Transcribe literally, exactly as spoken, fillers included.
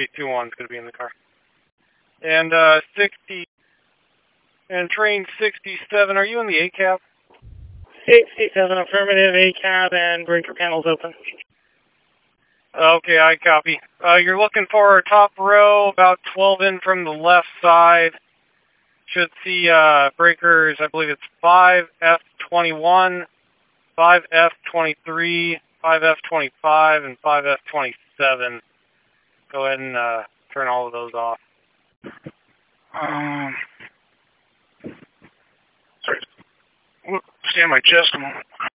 eight two one is going to be in the car. And uh, sixty, and train sixty-seven, are you in the A cab? sixty-seven, affirmative, A cab, and breaker panels open. Okay, I copy. Uh, you're looking for our top row, about twelve in from the left side. Should see uh, breakers, I believe it's five F twenty-one, five F twenty-three, five F twenty-five, and five F twenty-seven. Go ahead and uh, turn all of those off. Um, sorry. Stand my chest a moment.